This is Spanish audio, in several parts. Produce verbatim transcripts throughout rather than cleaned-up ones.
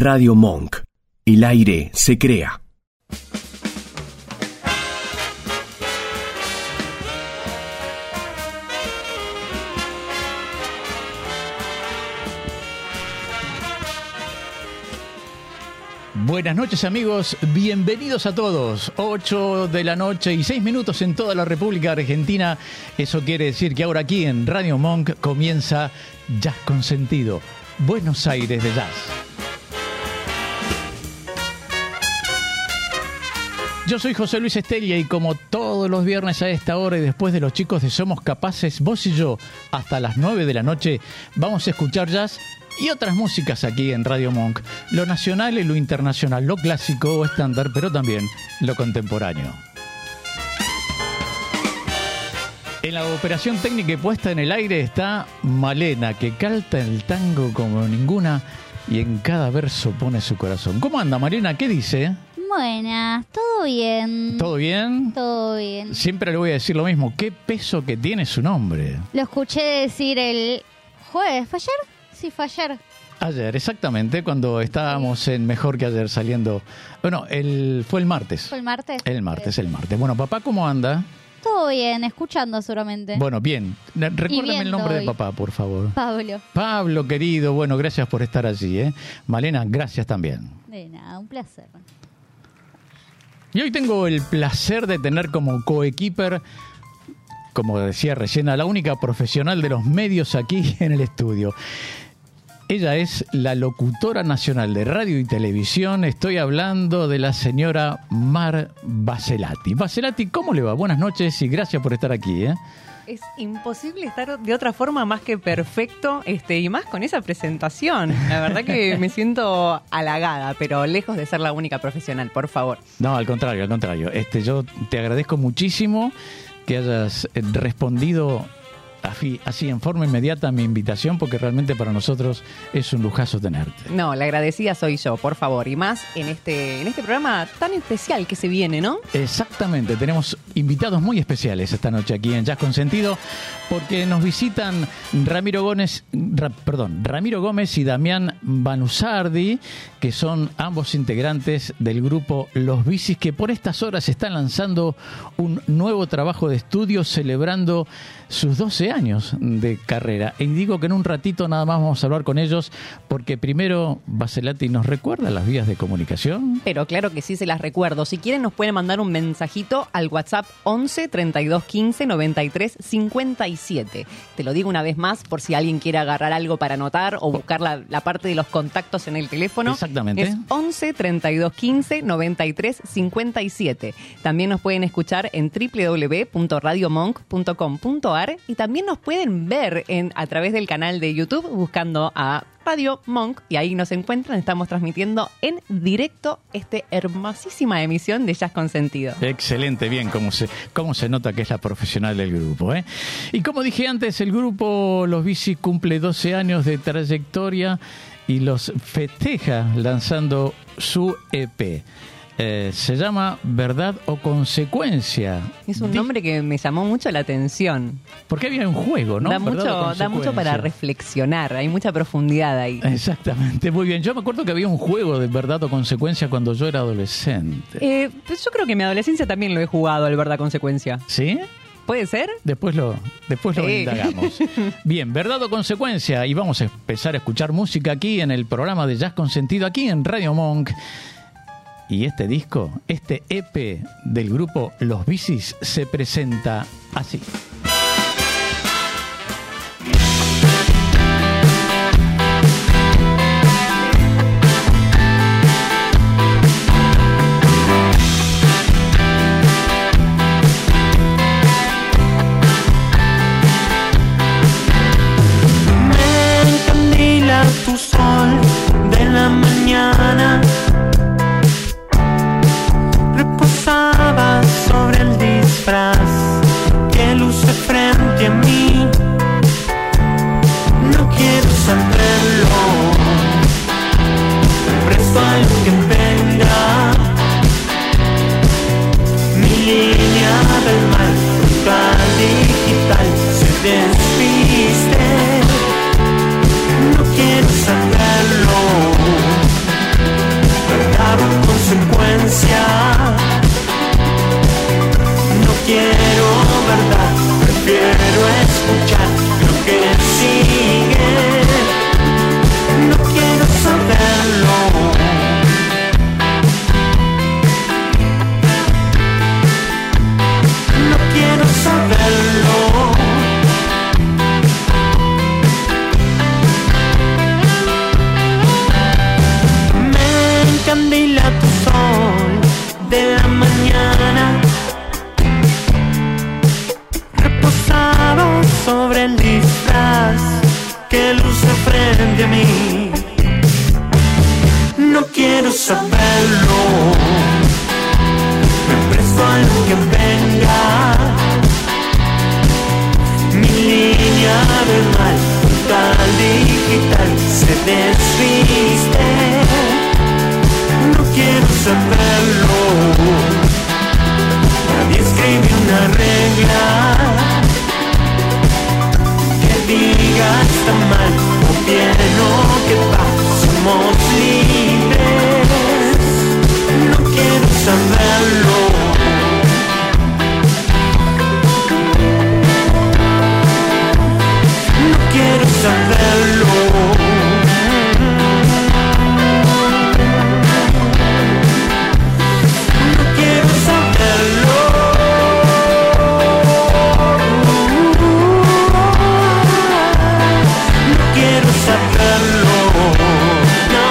Radio Monk. El aire se crea. Buenas noches amigos, bienvenidos a todos. ocho de la noche y seis minutos en toda la República Argentina. Eso quiere decir que ahora aquí en Radio Monk comienza Jazz con Sentido, Buenos Aires de Jazz. Yo soy José Luis Estella y como todos los viernes a esta hora y después de los chicos de Somos Capaces, vos y yo, hasta las nueve de la noche, vamos a escuchar jazz y otras músicas aquí en Radio Monk. Lo nacional y lo internacional, lo clásico o estándar, pero también lo contemporáneo. En la operación técnica y puesta en el aire está Malena, que canta el tango como ninguna y en cada verso pone su corazón. ¿Cómo anda, Malena? ¿Qué dice? Buenas, ¿todo bien? ¿Todo bien? Todo bien. Siempre le voy a decir lo mismo. ¿Qué peso que tiene su nombre? Lo escuché decir el jueves. ¿Fue ayer? Sí, fue ayer. Ayer, exactamente, cuando estábamos en Mejor que Ayer saliendo... Bueno, el, fue el martes. ¿Fue el martes? El martes, el martes. Bueno, papá, ¿cómo anda? Todo bien, escuchando seguramente. Bueno, bien. Recuérdame el nombre hoy de papá, por favor. Pablo. Pablo, querido. Bueno, gracias por estar allí, ¿eh? Malena, gracias también. De nada, un placer. Y hoy tengo el placer de tener como coequiper, como decía recién, a la única profesional de los medios aquí en el estudio. Ella es la locutora nacional de radio y televisión. Estoy hablando de la señora Mar Baselati. Baselati, ¿cómo le va? Buenas noches y gracias por estar aquí, ¿eh? Es imposible estar de otra forma más que perfecto, este, y más con esa presentación. La verdad que me siento halagada, pero lejos de ser la única profesional, por favor. No, al contrario, al contrario. Este, yo te agradezco muchísimo que hayas respondido así, así en forma inmediata a mi invitación, porque realmente para nosotros es un lujazo tenerte. No, la agradecida soy yo, por favor, y más en este, en este programa tan especial que se viene, ¿no? Exactamente, tenemos invitados muy especiales esta noche aquí en Jazz con Sentido, porque nos visitan Ramiro Gómez, ra, perdón, Ramiro Gómez y Damián Banusardi, que son ambos integrantes del grupo Los Bicis, que por estas horas están lanzando un nuevo trabajo de estudio celebrando sus doce años de carrera. Y digo que en un ratito nada más vamos a hablar con ellos, porque primero Baselati nos recuerda las vías de comunicación. Pero claro que sí, se las recuerdo. Si quieren nos pueden mandar un mensajito al WhatsApp once, treinta y dos, quince, noventa y tres, cincuenta y siete. Te lo digo una vez más por si alguien quiere agarrar algo para anotar o buscar la, la parte de los contactos en el teléfono. Exactamente. Es once, treinta y dos, quince, noventa y tres, cincuenta y siete. También nos pueden escuchar en doble u doble u doble u punto radio monk punto com punto a r y también nos pueden ver en, a través del canal de YouTube buscando a Radio Monk y ahí nos encuentran. Estamos transmitiendo en directo esta hermosísima emisión de Jazz con Sentido. Excelente, bien, cómo se, cómo se nota que es la profesional del grupo, ¿eh? Y como dije antes, el grupo Los Bicis cumple doce años de trayectoria y los festeja lanzando su E P. Eh, se llama Verdad o Consecuencia. Es un nombre que me llamó mucho la atención. Porque había un juego, ¿no? Da mucho, da mucho para reflexionar, hay mucha profundidad ahí. Exactamente, muy bien. Yo me acuerdo que había un juego de Verdad o Consecuencia cuando yo era adolescente. Eh, pues yo creo que en mi adolescencia también lo he jugado, el Verdad o Consecuencia. ¿Sí? ¿Puede ser? Después lo, después lo sí. indagamos. Bien, Verdad o Consecuencia. Y vamos a empezar a escuchar música aquí en el programa de Jazz con Sentido, aquí en Radio Monk. Y este disco, este E P del grupo Los Bicis, se presenta así. Me encandila tu sol de la mañana. Reposaba sobre el disfraz que luce quiero verdad, prefiero escuchar lo que sigue. No quiero saberlo. No quiero saberlo. Me encandila tu sol de la mañana, reposado sobre el disfraz que luce frente a mí. No quiero saberlo. Me presto a lo que venga. Mi línea de mal, tal digital, se desviste. No quiero saberlo. Nadie escribe una regla que diga está mal o bien o que va. Somos libres. No quiero saberlo. No quiero saberlo. No quiero saberlo. No quiero saberlo. No.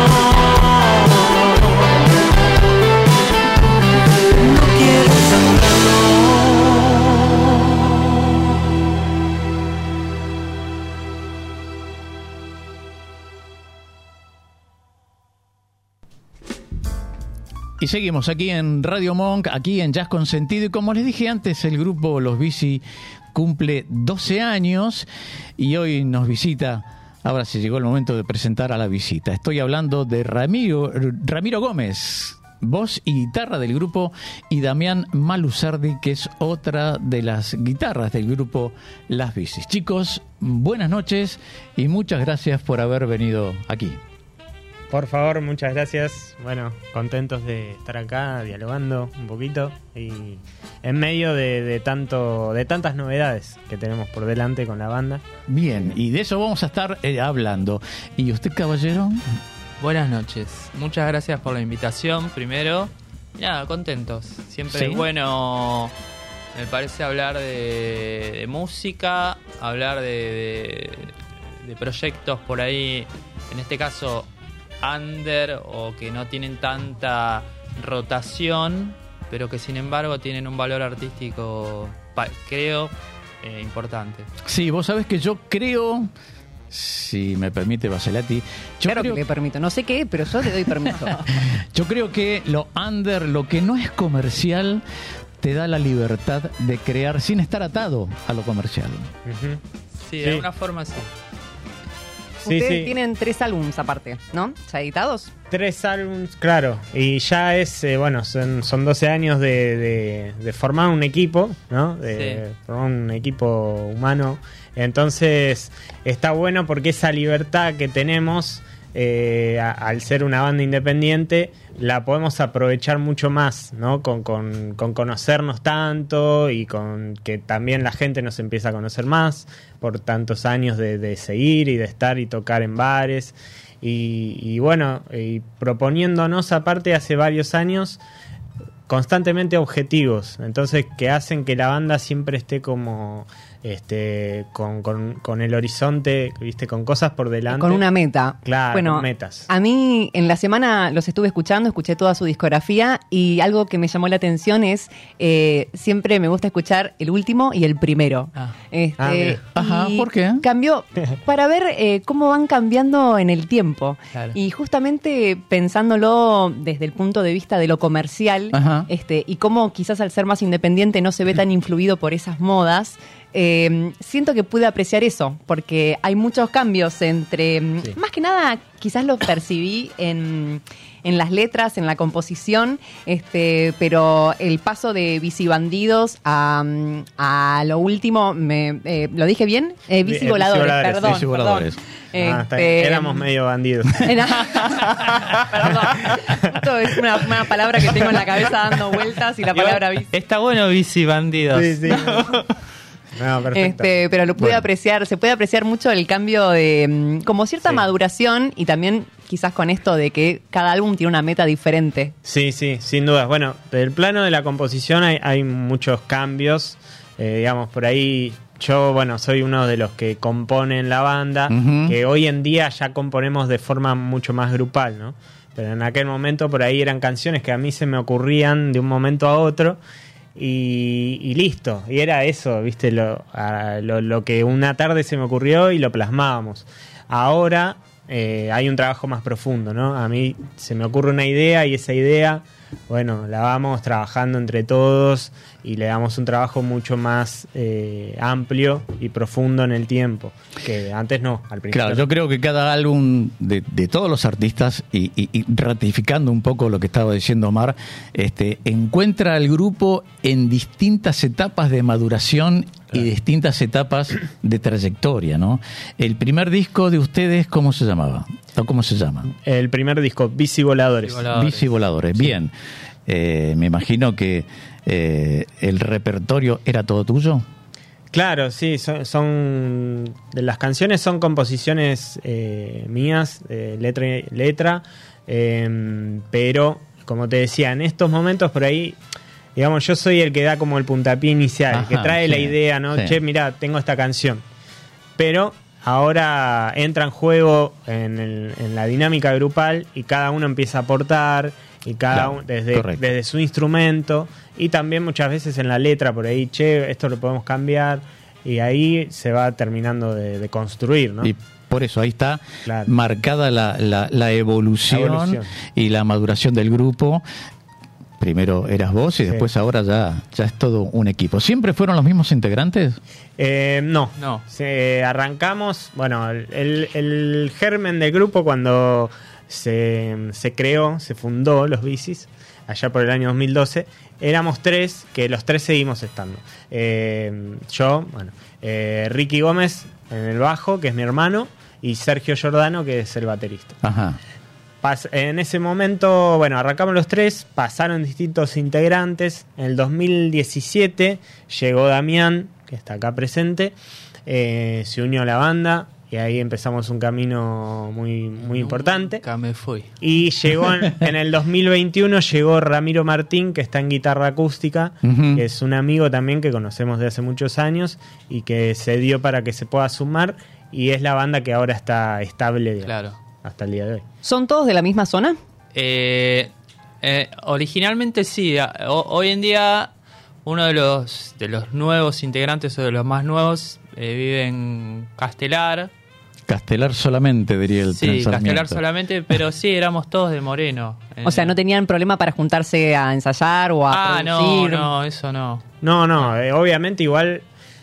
No quiero saberlo. Y seguimos aquí en Radio Monk, aquí en Jazz con Sentido. Y como les dije antes, el grupo Los Bici cumple doce años y hoy nos visita. Ahora sí llegó el momento de presentar a la visita. Estoy hablando de Ramiro, Ramiro Gómez, voz y guitarra del grupo, y Damián Malusardi, que es otra de las guitarras del grupo Las Bicis. Chicos, buenas noches y muchas gracias por haber venido aquí. Por favor, muchas gracias. Bueno, contentos de estar acá dialogando un poquito y en medio de, de tanto de tantas novedades que tenemos por delante con la banda. Bien, y de eso vamos a estar eh, hablando. ¿Y usted, caballero? Buenas noches. Muchas gracias por la invitación, primero. Nada, contentos. Siempre ¿Sí? es bueno, me parece, hablar de, de música, hablar de, de, de proyectos por ahí, en este caso under, o que no tienen tanta rotación, pero que sin embargo tienen un valor artístico, creo, eh, importante. Sí, vos sabés que yo creo, si me permite, Baselati, yo Claro creo, que le permito. No sé qué, pero yo le doy permiso. yo creo que lo under, lo que no es comercial, te da la libertad de crear sin estar atado a lo comercial. Ujú. Sí, de Sí. alguna forma sí. Sí, Ustedes sí. tienen tres álbums aparte, ¿no? ¿Ya editados? Tres álbums, claro, y ya es, eh, bueno, son, son doce años de, de, de formar un equipo, ¿no? De Sí. formar un equipo humano. Entonces, está bueno porque esa libertad que tenemos, eh, a- al ser una banda independiente, la podemos aprovechar mucho más, ¿no? Con, con, con conocernos tanto y con que también la gente nos empieza a conocer más por tantos años de, de seguir y de estar y tocar en bares. Y, y bueno, y proponiéndonos aparte hace varios años constantemente objetivos, entonces que hacen que la banda siempre esté como este con, con, con el horizonte, viste, con cosas por delante. Con una meta. Claro, bueno, con metas. A mí en la semana los estuve escuchando, escuché toda su discografía y algo que me llamó la atención es, eh, siempre me gusta escuchar el último y el primero. Ah. Este, Ah, mira. y Ajá, ¿por qué? Cambió para ver eh, cómo van cambiando en el tiempo. Claro. Y justamente pensándolo desde el punto de vista de lo comercial, Ajá. este, y cómo quizás al ser más independiente no se ve tan influido por esas modas, eh, siento que pude apreciar eso, porque hay muchos cambios entre, Sí. más que nada, quizás lo percibí en, en las letras, en la composición, este, pero el paso de Bici Bandidos a, a lo último, me, eh, ¿lo dije bien? Eh, Bici Eh, Voladores, Bici Voladores, perdón. Bici Voladores. perdón. Ah, está Este, bien. Éramos medio bandidos. Perdón. justo es una, una palabra que tengo en la cabeza dando vueltas y la palabra bici. Está bueno bici bandidos. Sí, sí. No, perfecto. Este, pero lo pude Bueno. apreciar, se puede apreciar mucho el cambio de mm, como cierta Sí. maduración y también quizás con esto de que cada álbum tiene una meta diferente. Sí, sí, sin dudas. Bueno, del plano de la composición hay, hay muchos cambios. Eh, digamos, por ahí yo, bueno, soy uno de los que componen la banda, Ujú. que hoy en día ya componemos de forma mucho más grupal, ¿no? Pero en aquel momento por ahí eran canciones que a mí se me ocurrían de un momento a otro y, y listo. Y era eso, ¿viste? Lo, a- lo, lo que una tarde se me ocurrió y lo plasmábamos. Ahora eh, hay un trabajo más profundo, ¿no? A mí se me ocurre una idea y esa idea, bueno, la vamos trabajando entre todos y le damos un trabajo mucho más eh, amplio y profundo en el tiempo, que antes no, al principio. Claro, yo creo que cada álbum de, de todos los artistas, y, y- y ratificando un poco lo que estaba diciendo Omar, este, encuentra al grupo en distintas etapas de maduración y distintas etapas de trayectoria, ¿no? El primer disco de ustedes, ¿cómo se llamaba? ¿O cómo se llama? El primer disco, Bici Voladores. Bici Voladores. Bici Voladores. Bien. Eh, me imagino que eh, el repertorio era todo tuyo. Claro, sí, son, son de las canciones son composiciones eh, mías, eh, letra, letra eh, pero como te decía, en estos momentos por ahí, digamos, yo soy el que da como el puntapié inicial, el que Ajá, trae sí, la idea, ¿no? sí. Che, mirá, tengo esta canción. Pero ahora entra en juego en, el- en la dinámica grupal y cada uno empieza a aportar y cada Claro, uno desde, correcto. desde su instrumento y también muchas veces en la letra por ahí, che, esto lo podemos cambiar y ahí se va terminando de, de construir, ¿no? Y por eso ahí está Claro. marcada la, la- la evolución, La evolución. y la maduración del grupo. Primero eras vos y Sí. después ahora ya, ya es todo un equipo. ¿Siempre fueron los mismos integrantes? Eh, no, No. Se, arrancamos, bueno, el, el germen del grupo cuando se, se creó, se fundó Los Bicis, allá por el año dos mil doce, éramos tres, que los tres seguimos estando. Eh, yo, bueno, eh, Ricky Gómez en el bajo, que es mi hermano, y Sergio Giordano, que es el baterista. Ajá. Pas- en ese momento, bueno, arrancamos los tres, pasaron distintos integrantes. En el dos mil diecisiete llegó Damián, que está acá presente, eh, se unió a la banda y ahí empezamos un camino muy, muy importante. Nunca me fui. Y llegó en, en el dos mil veintiuno llegó Ramiro Martín, que está en guitarra acústica, Ujú. que es un amigo también que conocemos de hace muchos años y que se dio para que se pueda sumar y es la banda que ahora está estable, digamos, Claro. hasta el día de hoy. ¿Son todos de la misma zona? Eh, eh, originalmente sí. A- ho- hoy en día uno de los de los nuevos integrantes o de los más nuevos eh, vive en Castelar. Castelar solamente, diría el Sí, Sarmiento. Castelar solamente, pero sí, éramos todos de Moreno. O sea, no tenían problema para juntarse a ensayar o a Ah, no, producir. no, eso no. No, no, eh, obviamente igual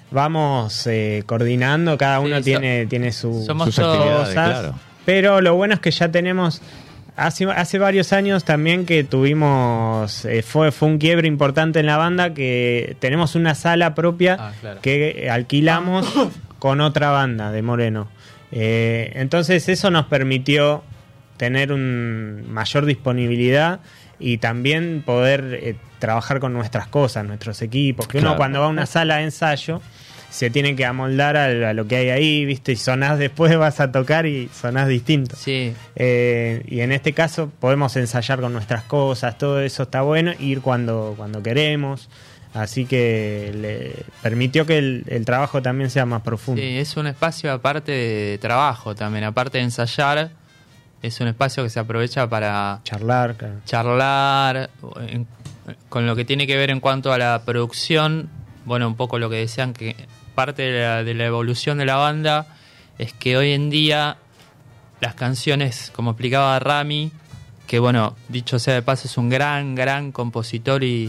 vamos eh, coordinando, cada Sí, uno so- tiene, tiene su, somos sus todos- actividades, cosas, claro. pero lo bueno es que ya tenemos, hace, hace varios años también que tuvimos, eh, fue, fue un quiebre importante en la banda, que tenemos una sala propia Ah, claro. que alquilamos con otra banda de Moreno. Eh, entonces eso nos permitió tener un mayor disponibilidad y también poder eh, trabajar con nuestras cosas, nuestros equipos. Que uno Claro. cuando va a una sala de ensayo se tiene que amoldar a, a lo que hay ahí, ¿viste? Y sonás después, vas a tocar y sonás distinto. Sí, Eh, y en este caso podemos ensayar con nuestras cosas, todo eso está bueno, ir cuando, cuando queremos. Así que le permitió que el, el trabajo también sea más profundo. sí, es un espacio aparte de trabajo también, aparte de ensayar, es un espacio que se aprovecha para Charlar, claro. charlar, en- con lo que tiene que ver en cuanto a la producción, bueno, un poco lo que decían, que parte de la, de la evolución de la banda es que hoy en día las canciones, como explicaba Rami, que bueno, dicho sea de paso, es un gran, gran compositor y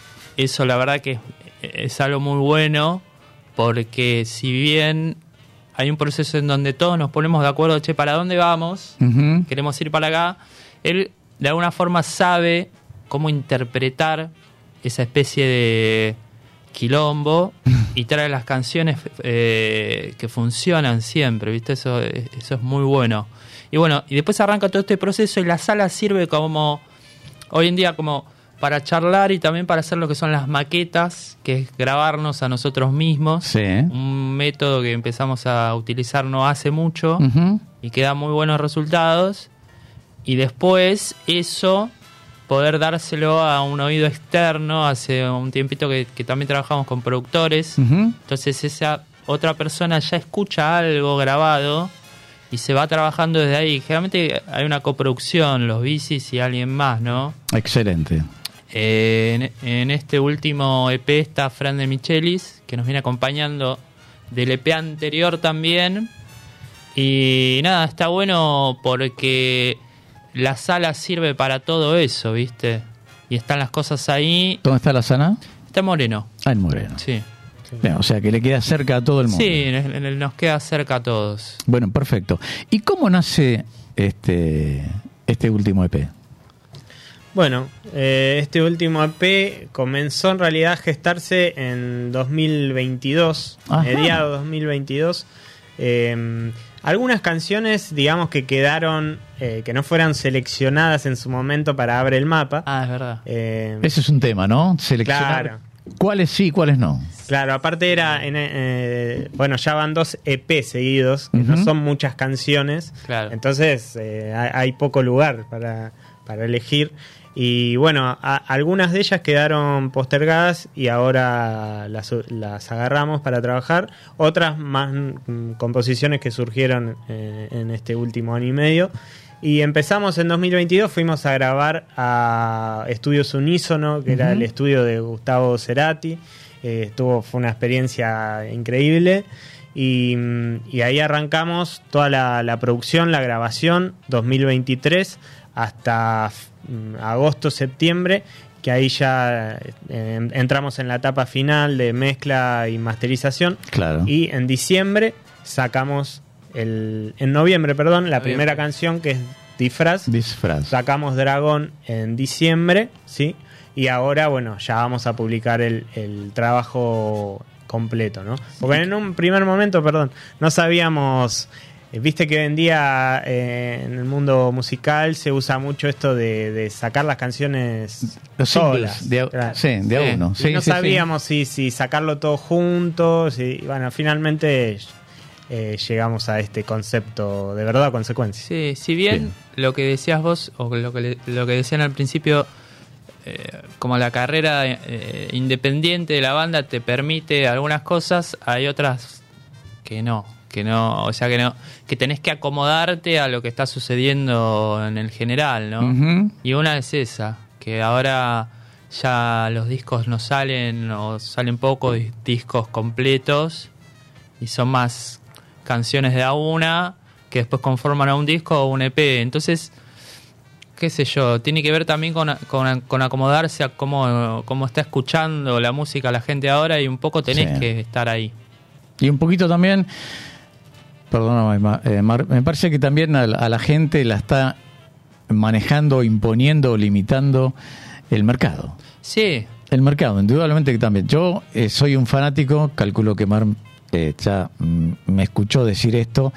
eso la verdad que es, es algo muy bueno, porque si bien hay un proceso en donde todos nos ponemos de acuerdo, che, ¿para dónde vamos? Ujú. Queremos ir para acá, él de alguna forma sabe cómo interpretar esa especie de quilombo y trae las canciones eh, que funcionan siempre, ¿viste? Eso, eso es muy bueno. Y bueno, y después arranca todo este proceso y la sala sirve como hoy en día como para charlar y también para hacer lo que son las maquetas, que es grabarnos a nosotros mismos. Sí. Un método que empezamos a utilizar no hace mucho Ujú. y que da muy buenos resultados. Y después eso, poder dárselo a un oído externo. Hace un tiempito que, que también trabajamos con productores. Ujú. Entonces esa otra persona ya escucha algo grabado y se va trabajando desde ahí. Generalmente hay una coproducción, los bicis y alguien más, ¿no? Excelente. Eh, en, en este último E P está Fran de Michelis, que nos viene acompañando del E P anterior también. Y nada, está bueno porque la sala sirve para todo eso, ¿viste? Y están las cosas ahí. ¿Dónde está la sana? Está en Moreno, Ah, en Moreno. sí. Bien, o sea que le queda cerca a todo el mundo. Sí, en el- nos queda cerca a todos. Bueno, perfecto. ¿Y cómo nace este, este último E P? Bueno, eh, este último E P comenzó en realidad a gestarse en dos mil veintidós, Ajá. mediados dos mil veintidós. Eh, algunas canciones, digamos, que quedaron, eh, que no fueran seleccionadas en su momento para Abre el Mapa. Ah, es verdad. Eh, Ese es un tema, ¿no? Seleccionar Claro. cuáles sí, cuáles no. Claro, aparte era, en, eh, bueno, ya van dos E P seguidos, que no Ujú. son muchas canciones, Claro. entonces eh, hay, hay poco lugar para, para elegir. Y bueno, a- algunas de ellas quedaron postergadas y ahora las, las agarramos para trabajar. Otras más mm, composiciones que surgieron eh, en este último año y medio. Y empezamos en dos mil veintidós, fuimos a grabar a Estudios Unísono, que era Ujú. el estudio de Gustavo Cerati. Eh, estuvo, fue una experiencia increíble. Y, mm, y ahí arrancamos toda la, la producción, la grabación, dos mil veintitrés hasta mm, agosto, septiembre, que ahí ya eh, entramos en la etapa final de mezcla y masterización. Claro. Y en diciembre sacamos, el, en noviembre, perdón, la Noviembre. primera canción, que es Disfraz. Disfraz. Sacamos Dragón en diciembre, ¿sí? Y ahora, bueno, ya vamos a publicar el, el trabajo completo, ¿no? Porque en un primer momento, perdón, no sabíamos... eh, Viste que hoy en día eh, en el mundo musical se usa mucho esto de, de sacar las canciones Los solas. singles, de a, Claro. sí, de a Sí. uno. Y Sí, no sí, sí. sabíamos si, si sacarlo todo juntos. Y bueno, finalmente eh, llegamos a este concepto de verdad o consecuencia. Sí, si bien, Bien. lo que decías vos, o lo que, le- lo que decían al principio, eh, como la carrera eh, independiente de la banda te permite algunas cosas, hay otras que no, que no, o sea que no, que tenés que acomodarte a lo que está sucediendo en el general, ¿no? Ujú. Y una es esa, que ahora ya los discos no salen o salen pocos dis- discos completos y son más canciones de a una que después conforman a un disco o un E P. Entonces, qué sé yo, tiene que ver también con, con, con acomodarse a cómo, cómo está escuchando la música la gente ahora y un poco tenés Sí. que estar ahí. Y un poquito también, perdóname, Ma- eh, Mar, me parece que también a la, a la gente la está manejando, imponiendo, limitando el mercado. Sí, El mercado, indudablemente que también. Yo eh, soy un fanático, calculo que Mar eh, ya mm, me escuchó decir esto,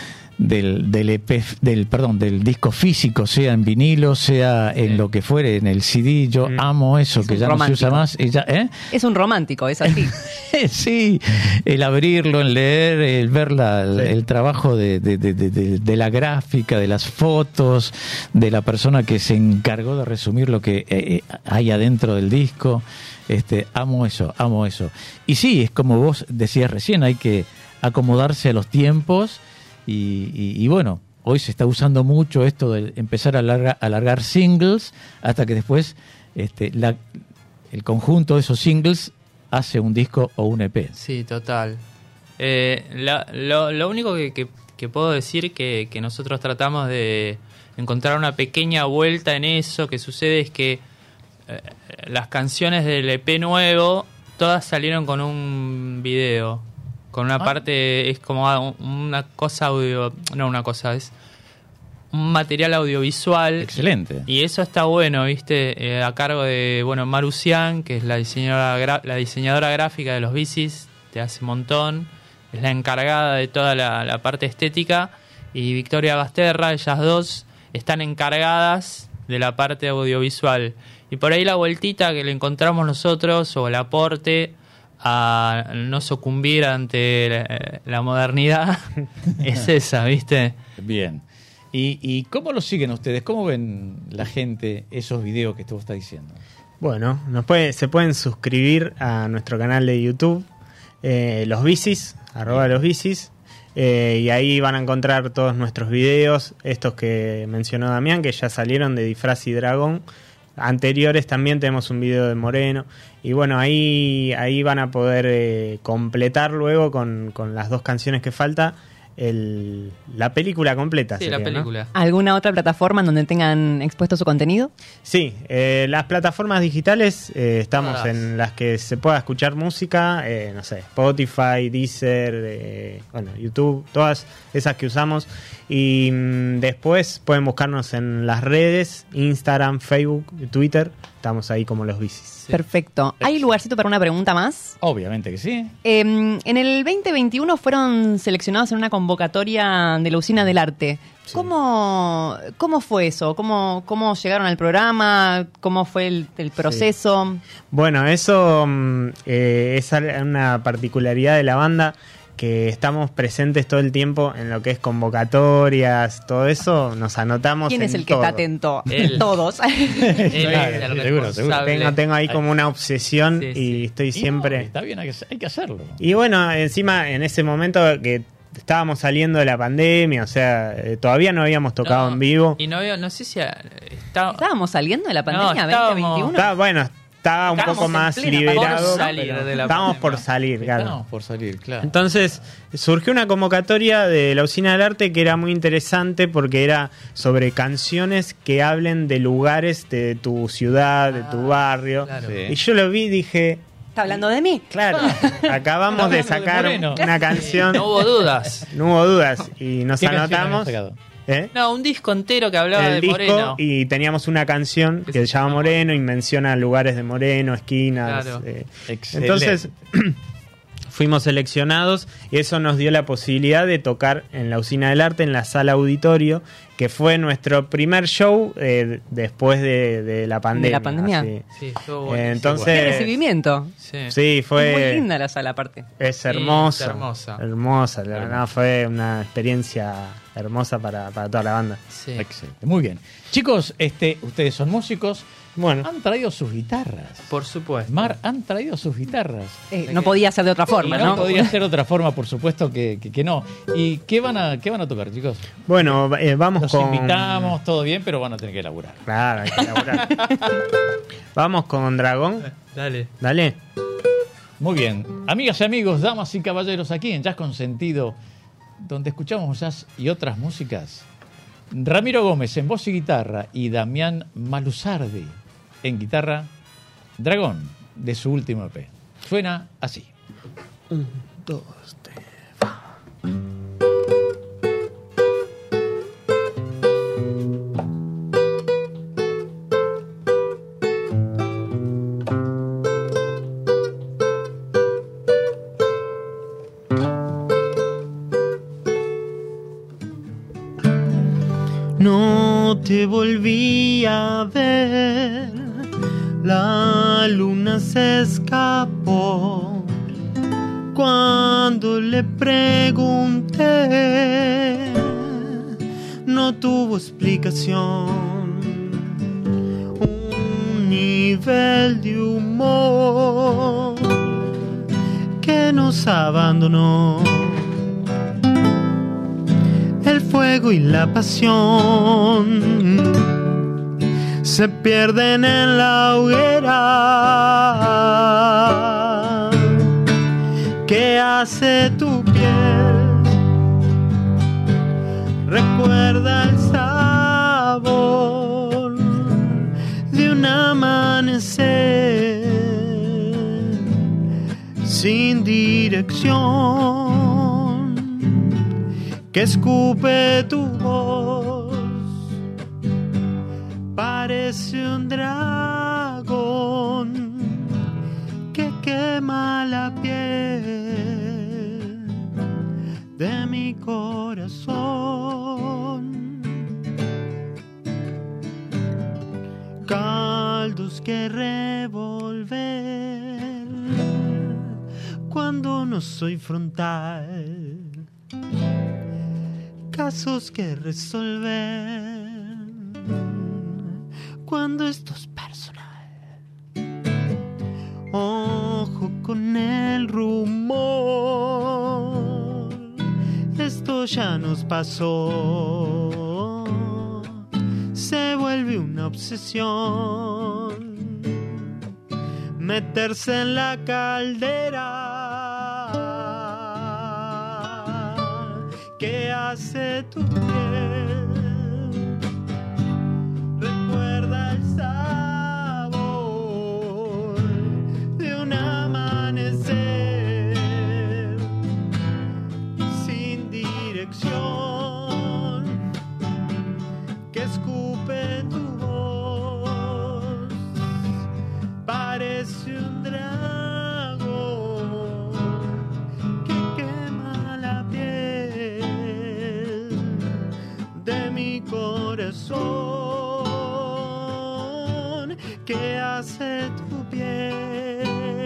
del, del E P, del, perdón, del disco físico, sea en vinilo, sea en Sí. lo que fuere, en el C D. Yo Mm. amo eso, Es que un ya no se usa romántico. más. Y ya, ¿eh? Es un romántico, es así. Sí, el abrirlo, el leer, el ver la, Sí. el trabajo de, de, de, de- de- de la gráfica, de las fotos, de la persona que se encargó de resumir lo que eh, hay adentro del disco. Este, amo eso, amo eso. Y sí, es como vos decías recién, hay que acomodarse a los tiempos y, y- y bueno, hoy se está usando mucho esto de empezar a alargar, alargar singles hasta que después este, la, el conjunto de esos singles hace un disco o un E P. sí, total. Eh, la- lo, lo único que, que- que puedo decir que, que nosotros tratamos de encontrar una pequeña vuelta en eso que sucede es que eh, las canciones del E P nuevo todas salieron con un video, con una Ah. parte, es como a- una cosa audio, no una cosa, es un material audiovisual. Excelente. Y eso está bueno, ¿viste? Eh, a cargo de, bueno, Marusian, que es la diseñadora, gra- la diseñadora gráfica de los bicis, de hace un montón. Es la encargada de toda la, la parte estética. Y Victoria Basterra, ellas dos están encargadas de la parte audiovisual. Y por ahí la vueltita que le encontramos nosotros, o el aporte a no sucumbir ante la, la modernidad, es esa, ¿viste? Bien. ¿Y, ¿Y cómo lo siguen ustedes? ¿Cómo ven la gente esos videos que tú estás diciendo? Bueno, nos puede, se pueden suscribir a nuestro canal de YouTube, eh, Los Bicis, arroba Los Bicis, eh, y ahí van a encontrar todos nuestros videos, estos que mencionó Damián, que ya salieron de Disfraz y Dragón. Anteriores también tenemos un video de Moreno, y bueno, ahí, ahí van a poder eh, completar luego con, con las dos canciones que falta. El, la película completa. Sí, sería, la película. ¿no? ¿Alguna otra plataforma en donde tengan expuesto su contenido? Sí, eh, las plataformas digitales, eh, estamos Todas. en las que se pueda escuchar música, eh, no sé, Spotify, Deezer, eh, bueno, YouTube, todas esas que usamos. Y mm, después pueden buscarnos en las redes, Instagram, Facebook, Twitter, estamos ahí como Los Bicis. Perfecto. ¿Hay lugarcito para una pregunta más? Obviamente que sí. Eh, en el veinte veintiuno fueron seleccionados en una convocatoria de la Usina del Arte. Sí. ¿Cómo, ¿Cómo fue eso? ¿Cómo, ¿Cómo llegaron al programa? ¿Cómo fue el, el proceso? Bueno, eso mm, eh, es al- una particularidad de la banda, que estamos presentes todo el tiempo en lo que es convocatorias, todo eso, nos anotamos ¿Quién en es el que todo. está atento? Él. Todos. Él es Claro, el seguro, responsable. seguro. Tengo, tengo ahí como una obsesión Sí, y sí. estoy Y siempre... no, está bien, hay que, hay que hacerlo. Y bueno, encima en ese momento que estábamos saliendo de la pandemia, o sea, eh, todavía no habíamos tocado No, en vivo. Y no veo, no sé si a- está, ¿Estábamos saliendo de la No, pandemia estábamos- veinte veintiuno? Estaba, bueno, estaba un Estábamos poco en más plena liberado. por salir pero de la estábamos pandemia. por salir, claro. Estamos por salir, claro. Entonces surgió una convocatoria de la Usina del Arte que era muy interesante porque era sobre canciones que hablen de lugares de tu ciudad, de tu barrio. claro. Sí. Y yo lo vi y dije, ¿Está hablando de mí? claro, acabamos de Está hablando de sacar Moreno. una canción, no hubo dudas. no hubo dudas, y nos ¿Qué canción anotamos. habían sacado? ¿eh? No, un disco entero que hablaba el de disco Moreno. y teníamos una canción que se llama Moreno y menciona lugares de Moreno, esquinas. Claro. eh. Excelente. Entonces fuimos seleccionados y eso nos dio la posibilidad de tocar en la Usina del Arte, en la sala auditorio, que fue nuestro primer show eh, después de, de la pandemia. la pandemia. así. Sí, estuvo Eh, buenísimo. entonces- ¿Qué recibimiento? Sí. Sí, fue... Es muy linda la sala aparte. Es Sí, hermosa, es hermosa. hermosa, la verdad fue una experiencia hermosa para, para toda la banda. Sí. Excelente. Muy bien. Chicos, este, ustedes son músicos. Bueno, Han traído sus guitarras. Por supuesto. Mar, han traído sus guitarras. Eh, no podía ser de otra forma, Y no, ¿no? podía ser de otra forma, por supuesto que, que, que no. ¿Y qué van a qué van a tocar, chicos? bueno, eh, vamos Los con... invitamos, todo bien, pero van a tener que elaborar. Claro, hay que laburar. Vamos con Dragón, Dale. dale. Muy bien. Amigas y amigos, damas y caballeros, aquí en Jazz con Sentido, donde escuchamos jazz y otras músicas. Ramiro Gómez en voz y guitarra y Damián Maluzardi en guitarra. Dragón, de su último E P. Suena así. No te volví a ver, la luna se escapó. Cuando le pregunté, no tuvo explicación. Un nivel de humor que nos abandonó. El fuego y la pasión se pierden en la hoguera que hace tu piel. Recuerda el sabor de un amanecer sin dirección que escupe tu voz. Parece un dragón que quema la piel de mi corazón. saldos que revolver cuando no soy frontal, casos que resolver cuando esto es personal. Ojo con el rumor, esto ya nos pasó, se vuelve una obsesión meterse en la caldera que hace tu piel. Recuerda el sabor de un amanecer sin dirección que escupe tu voz. Parece un dragón que quema la piel de mi corazón, que hace tu piel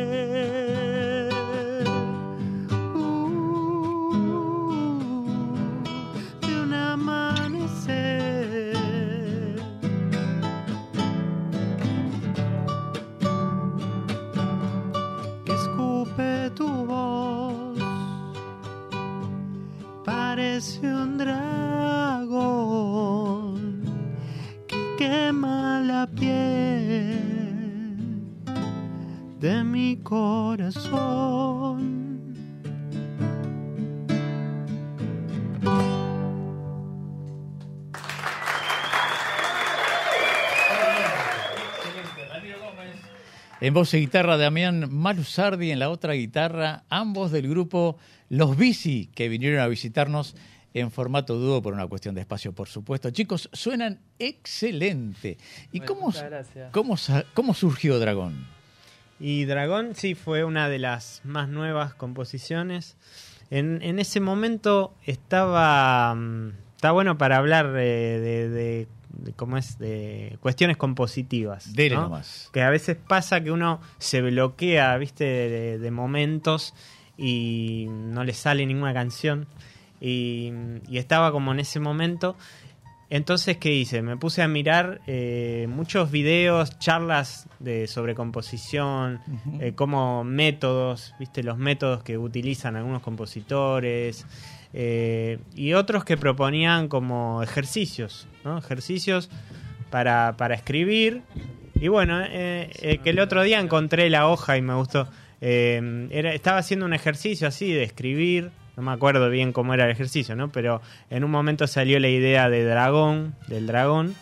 uh, de un amanecer. Que escupe tu voz, parece un dragón que quema la piel de mi corazón. En voz y guitarra, Damián Malusardi. En la otra guitarra, ambos del grupo Los Bici, que vinieron a visitarnos en formato dúo por una cuestión de espacio, por supuesto. Chicos, suenan excelente. ¿Y Bueno, cómo, muchas gracias. cómo, sa- cómo surgió Dragón? Y Dragón sí fue una de las más nuevas composiciones. En, en ese momento estaba, mm, está bueno para hablar eh, de, de, de cómo es, de cuestiones compositivas, Dele ¿no? nomás. Que a veces pasa que uno se bloquea, viste, de, de momentos y no le sale ninguna canción. Y, y estaba como en ese momento. Entonces, ¿qué hice? Me puse a mirar eh, muchos videos, charlas de, sobre composición, Ujú. eh, como métodos, ¿viste? Los métodos que utilizan algunos compositores, eh, y otros que proponían como ejercicios, ¿no? Ejercicios para, para escribir. Y bueno, eh, eh, que el otro día encontré la hoja y me gustó. Eh, era, estaba haciendo un ejercicio así de escribir. No me acuerdo bien cómo era el ejercicio, ¿no? Pero en un momento salió la idea de dragón, del dragón.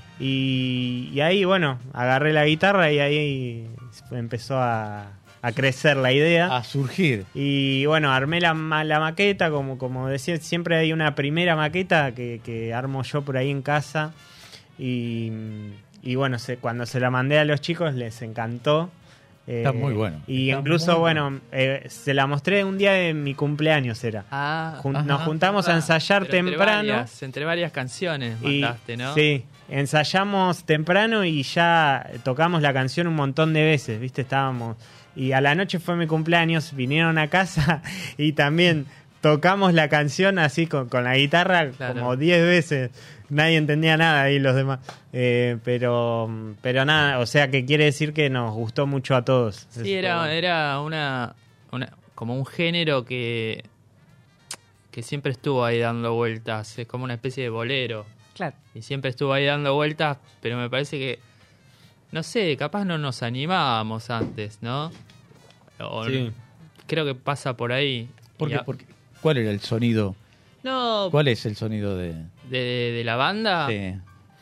Y, y ahí, bueno, agarré la guitarra y ahí empezó a, a crecer la idea. A surgir. Y bueno, armé la, ma- la maqueta, como, como decía, siempre hay una primera maqueta que, que armo yo por ahí en casa. Y, y bueno, se, cuando se la mandé a los chicos les encantó. Está Eh, muy bueno. Y Está incluso, muy bueno, eh, se la mostré un día de mi cumpleaños, era. Ah, Jun- Ajá. nos juntamos a ensayar pero entre temprano. varias- Entre varias, canciones Y, mandaste, ¿no? Sí, ensayamos temprano y ya tocamos la canción un montón de veces, ¿viste? Estábamos. Y a la noche fue mi cumpleaños, vinieron a casa y también tocamos la canción así con, con la guitarra Claro. como diez veces. Nadie entendía nada ahí los demás. Eh, pero, pero nada, o sea que quiere decir que nos gustó mucho a todos. Sí, Eso era, bueno. era una, una como un género que que siempre estuvo ahí dando vueltas, es como una especie de bolero Claro. y siempre estuvo ahí dando vueltas, pero me parece que no sé, capaz no nos animábamos antes, ¿no? O- Sí. Creo que pasa por ahí. ¿Por Y qué? a- Porque- ¿Cuál era el sonido? No, ¿Cuál es el sonido de...? de, de la banda, Sí.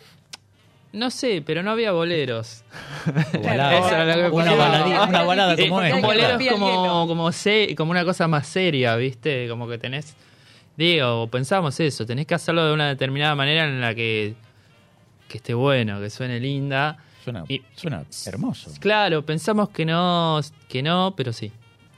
no sé, pero no había boleros. O balada. Eso era lo que Una pasaba. balada, una balada Eh, como porque hay un esta. que bolero romper es el como, hielo. como, se- como una cosa más seria, ¿viste? Como que tenés... Digo, pensamos eso, tenés que hacerlo de una determinada manera en la que, que esté bueno, que suene linda. Suena, Y- suena hermoso. Claro, pensamos que no, que no, pero sí.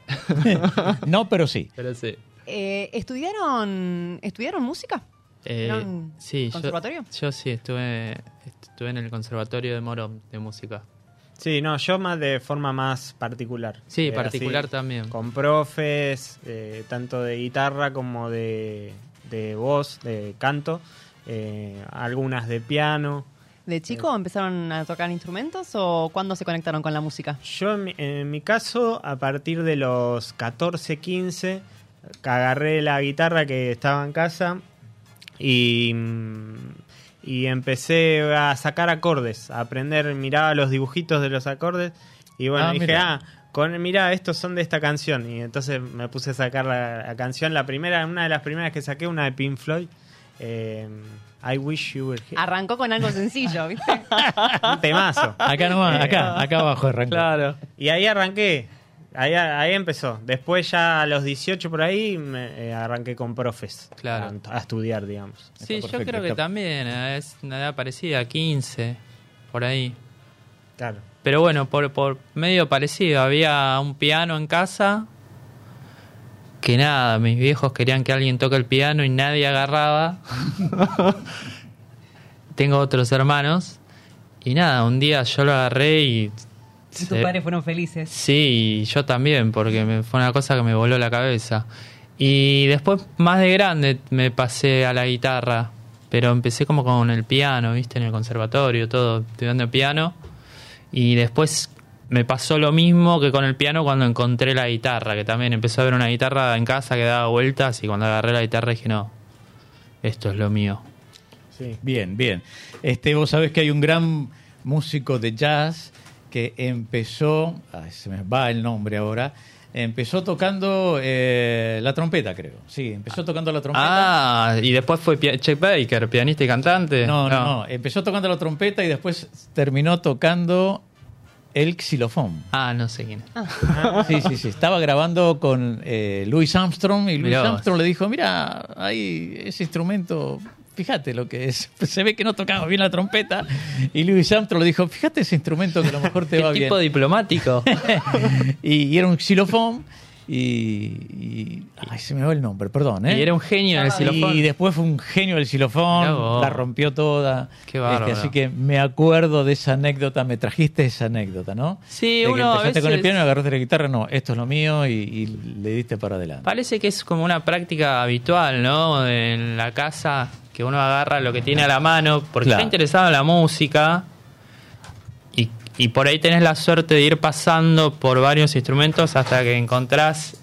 No, pero sí. Pero sí. Eh, ¿estudiaron, ¿Estudiaron música? Eh, ¿Eran sí, yo- conservatorio? Yo, sí, estuve, estuve en el Conservatorio de Morón de Música. Sí, no, yo más de forma más particular. Sí, Eh, particular así, también. Con profes, eh, tanto de guitarra como de, de voz, de canto, eh, algunas de piano. ¿De chico empezaron a tocar instrumentos o cuándo se conectaron con la música? Yo en mi, en mi caso, a partir de los catorce, quince, agarré la guitarra que estaba en casa y, y empecé a sacar acordes, a aprender, miraba los dibujitos de los acordes y bueno, Ah, dije, mira. ah, con, mirá, estos son de esta canción. Y entonces me puse a sacar la, la canción, la primera, una de las primeras que saqué, una de Pink Floyd, eh, I Wish You Were Here. Arrancó con algo sencillo, ¿viste? Un temazo. Acá nomás, acá, acá abajo arrancó. Claro. Y ahí arranqué. Ahí, ahí empezó. Después ya a los dieciocho por ahí me, eh, arranqué con profes. Claro. A, a estudiar, digamos. Sí, Está yo perfecto, creo que está- también eh, es una edad parecida, quince, por ahí. Claro. Pero bueno, por, por medio parecido. Había un piano en casa que nada, mis viejos querían que alguien toque el piano y nadie agarraba. Tengo otros hermanos y nada, un día yo lo agarré y... Tus se- padres fueron felices. Sí, y yo también, porque me, fue una cosa que me voló la cabeza. Y después, más de grande, me pasé a la guitarra. Pero empecé como con el piano, ¿viste? En el conservatorio, todo, estudiando piano. Y después me pasó lo mismo que con el piano cuando encontré la guitarra, que también empecé a ver una guitarra en casa que daba vueltas. Y cuando agarré la guitarra dije, no, esto es lo mío. Sí. Bien, bien. Este, vos sabés que hay un gran músico de jazz que empezó, ay, se me va el nombre ahora, empezó tocando eh, la trompeta, creo. Sí, empezó tocando la trompeta. Ah, y después fue Pi- Chet Baker, pianista y cantante. No, no, no, empezó tocando la trompeta y después terminó tocando el xilofón. Ah, no sé quién es. Sí, sí, sí. Estaba grabando con eh, Louis Armstrong y Louis Mirá vos. Armstrong le dijo, mira, hay ese instrumento, fíjate lo que es. Se ve que no tocaba bien la trompeta. Y Louis Armstrong le dijo, fíjate ese instrumento que a lo mejor te ¿Qué va tipo bien. diplomático? y, y era un xilofón y, y- ay, se me va el nombre, perdón, ¿eh? Y era un genio en el xilofón. Y después fue un genio del Mirá xilofón, vos. la rompió toda. Qué bárbaro. Este, así que me acuerdo de esa anécdota, me trajiste esa anécdota, ¿no? Sí, de que uno a empezaste con el veces- piano y agarraste la guitarra, no, esto es lo mío y, y le diste para adelante. Parece que es como una práctica habitual, ¿no? En la casa, que uno agarra lo que tiene a la mano, porque Claro. está interesado en la música y, y por ahí tenés la suerte de ir pasando por varios instrumentos hasta que encontrás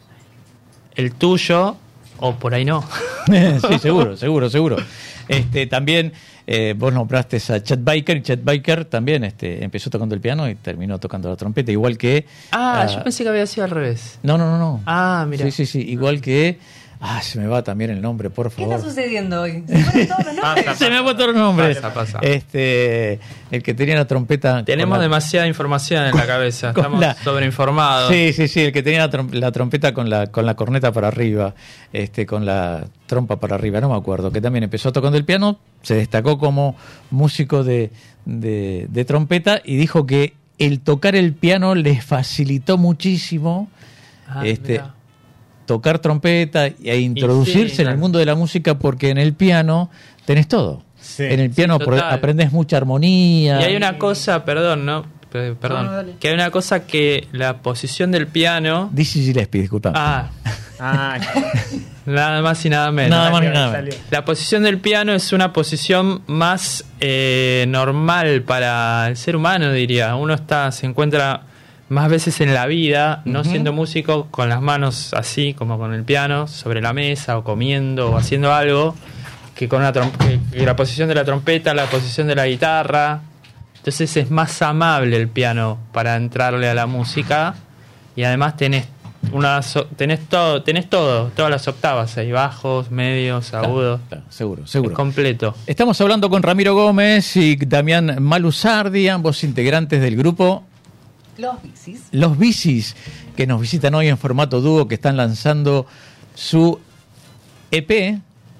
el tuyo o por ahí no. Sí, seguro, seguro, seguro. Este, también eh, vos nombraste a Chet Baker y Chet Baker también este, empezó tocando el piano y terminó tocando la trompeta, igual que... Ah, ah, yo pensé que había sido al revés. No, no, no, no. Ah, mira. Sí, sí, sí, igual que... Ah, se me va también el nombre, por ¿Qué favor. está sucediendo hoy? ¿Se fueron todos los nombres? Se me han puesto los nombres. Pasa, pasa. Este, el que tenía la trompeta. Tenemos con la- demasiada información en la cabeza, con estamos la- sobreinformados. Sí, sí, sí, el que tenía la, trom- la trompeta con la, con la corneta para arriba, este, con la trompa para arriba, no me acuerdo, que también empezó tocando el piano, se destacó como músico de, de, de trompeta y dijo que el tocar el piano les facilitó muchísimo Ah, este, mirá. tocar trompeta e introducirse sí, en el claro. mundo de la música porque en el piano tenés todo. Sí. En el piano Sí, pro- total. aprendés mucha armonía. Y hay una cosa, perdón, ¿no? Pe- Perdón. No, no, dale. Que hay una cosa que la posición del piano... Dizzy Gillespie, disculpame. Ah, Ah, nada más y nada menos. Nada más ni salió, nada salió. La posición del piano es una posición más eh, normal para el ser humano, diría. Uno está, se encuentra más veces en la vida, no Ujú. siendo músico, con las manos así, como con el piano, sobre la mesa, o comiendo, o haciendo algo, que con una trom- que, que la posición de la trompeta, la posición de la guitarra. Entonces es más amable el piano para entrarle a la música, y además tenés una so- tenés todo, tenés todo, todas las octavas, hay bajos, medios, Claro, agudos. claro, seguro, Es seguro. completo. Estamos hablando con Ramiro Gómez y Damián Malusardi, ambos integrantes del grupo Los bicis. Los Bicis, que nos visitan hoy en formato dúo, que están lanzando su E P,